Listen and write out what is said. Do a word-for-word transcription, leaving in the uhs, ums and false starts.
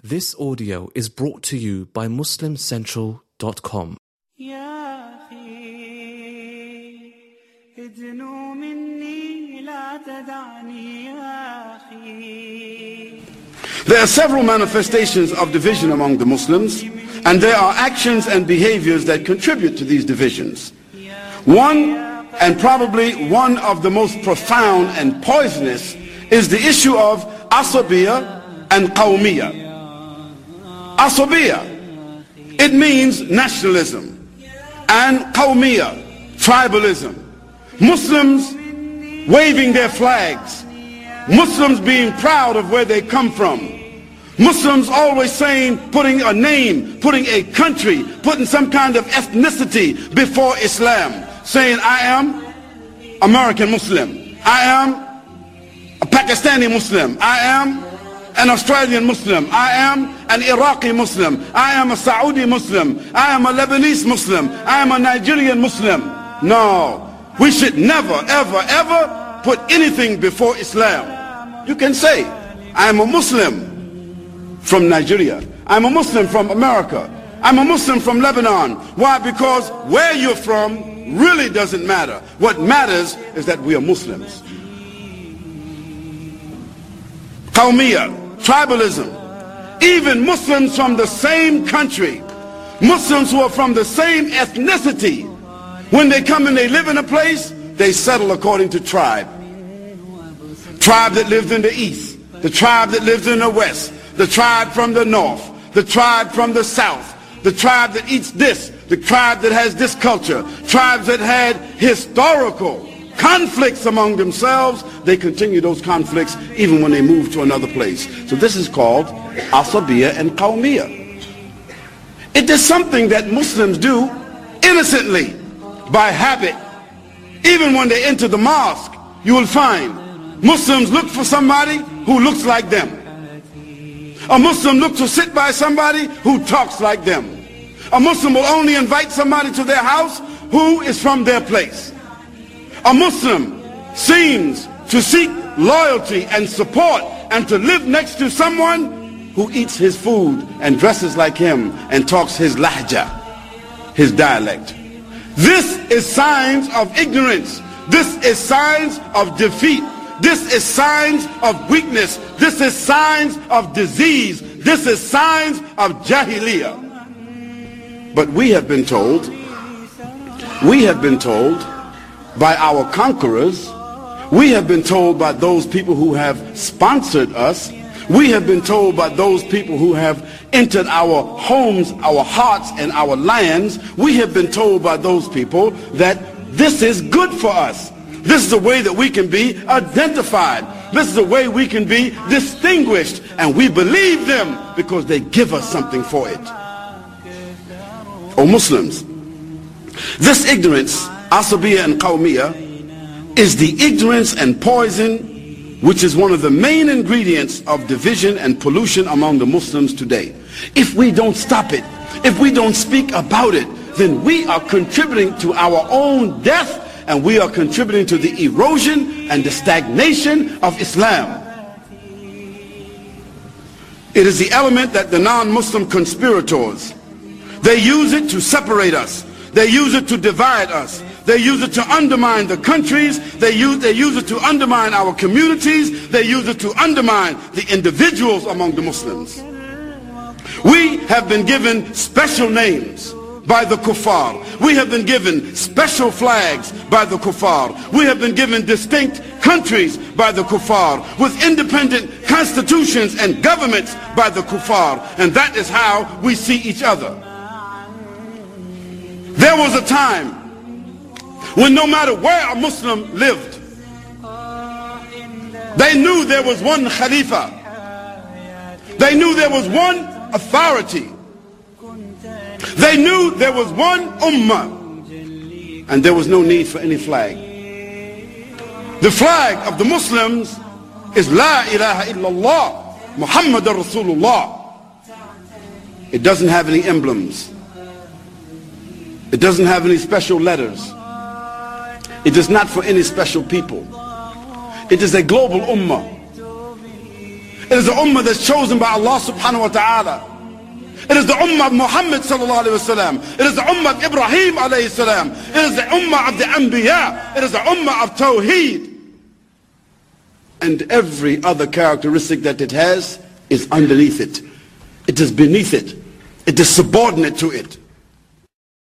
This audio is brought to you by Muslim Central dot com. There are several manifestations of division among the Muslims, and there are actions and behaviors that contribute to these divisions. One, and probably one of the most profound and poisonous, is the issue of asabiyya and qawmiyya. Asabiyya, it means nationalism, and qawmiyya, tribalism. Muslims waving their flags, Muslims being proud of where they come from, Muslims always saying, putting a name, putting a country, putting some kind of ethnicity before Islam, saying, I am American Muslim, I am a Pakistani Muslim, I am an Australian Muslim, I am an Iraqi Muslim, I am a Saudi Muslim, I am a Lebanese Muslim, I am a Nigerian Muslim. No, we should never, ever, ever put anything before Islam. You can say, I am a Muslim from Nigeria, I'm a Muslim from America, I'm a Muslim from Lebanon. Why? Because where you're from really doesn't matter. What matters is that we are Muslims. Qawmiyya, tribalism. Even Muslims from the same country, Muslims who are from the same ethnicity, when they come and they live in a place, they settle according to tribe. Tribe that lives in the east, the tribe that lives in the west, the tribe from the north, the tribe from the south, the tribe that eats this, the tribe that has this culture, tribes that had historical conflicts among themselves. They continue those conflicts even when they move to another place. So this is called asabiyya and qawmiyya. It is something that Muslims do innocently, by habit. Even when they enter the mosque, you will find Muslims look for somebody who looks like them. A Muslim looks to sit by somebody who talks like them. A Muslim will only invite somebody to their house who is from their place. A Muslim seems to seek loyalty and support and to live next to someone who eats his food and dresses like him and talks his lahja, his dialect. This is signs of ignorance. This is signs of defeat. This is signs of weakness. This is signs of disease. This is signs of jahiliyyah. But we have been told, we have been told by our conquerors, we have been told by those people who have sponsored us, we have been told by those people who have entered our homes, our hearts, and our lands, we have been told by those people that this is good for us. This is a way that we can be identified. This is a way we can be distinguished. And we believe them because they give us something for it. O Muslims, this ignorance, asabiyya and qawmiyya, is the ignorance and poison which is one of the main ingredients of division and pollution among the Muslims today. If we don't stop it, if we don't speak about it, then we are contributing to our own death, and we are contributing to the erosion and the stagnation of Islam. It is the element that the non-Muslim conspirators, they use it to separate us. They use it to divide us. They use it to undermine the countries. They use, they use it to undermine our communities. They use it to undermine the individuals among the Muslims. We have been given special names by the kuffar. We have been given special flags by the kuffar. We have been given distinct countries by the kuffar, with independent constitutions and governments by the kuffar. And that is how we see each other. There was a time when no matter where a Muslim lived, they knew there was one Khalifa. They knew there was one authority. They knew there was one Ummah. And there was no need for any flag. The flag of the Muslims is La ilaha illallah Muhammadur Rasulullah. It doesn't have any emblems. It doesn't have any special letters. It is not for any special people. It is a global ummah. It is the ummah that's chosen by Allah subhanahu wa ta'ala. It is the ummah of Muhammad sallallahu alayhi wa sallam. It is the ummah of Ibrahim alayhi salam. It is the ummah of the Anbiya. It is the ummah of Tawheed. And every other characteristic that it has is underneath it. It is beneath it. It is subordinate to it.